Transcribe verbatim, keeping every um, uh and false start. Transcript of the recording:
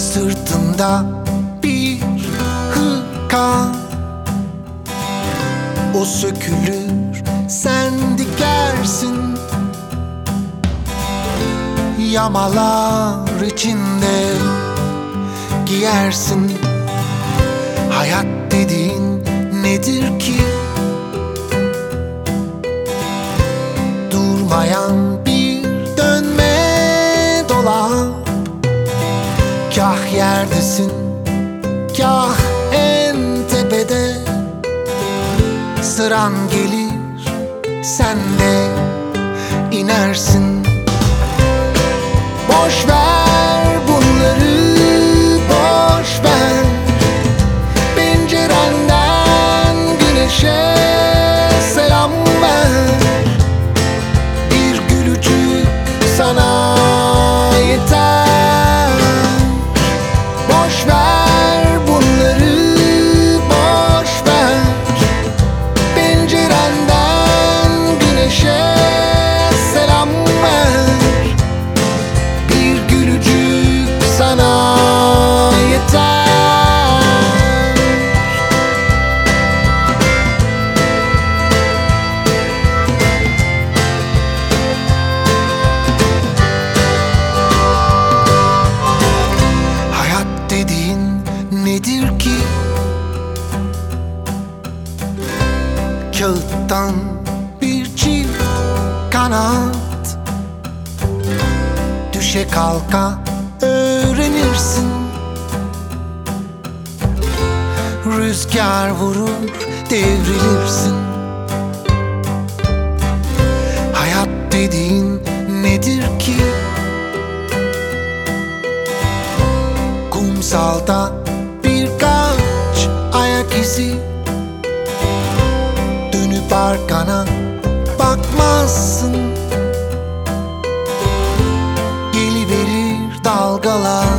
Sırtında bir hırka, o sökülür sen dikersin. Yamalar içinde giyersin. Hayat dediğin nedir ki? Durmayan bir dönme dolap. Kah yerdesin, kah en tepede. Sıran gelir, sen de inersin. Boş ver bunları, boş ver. Pencerenden güneşe selam ver. Bir gülücük sana yeter. Boş ver bunları, boş ver. Pencerenden güneşe selam ver. Bir gülücük sana yeter. Hayat dediğin nedir ki? Kağıttan bir çift kanat. Düşe kalka öğrenirsin. Rüzgar vurur devrilirsin. Hayat dediğin nedir ki? Kumsalda birkaç ayak izi. Dönüp arkana bakmazsın. Geliverir dalgalar.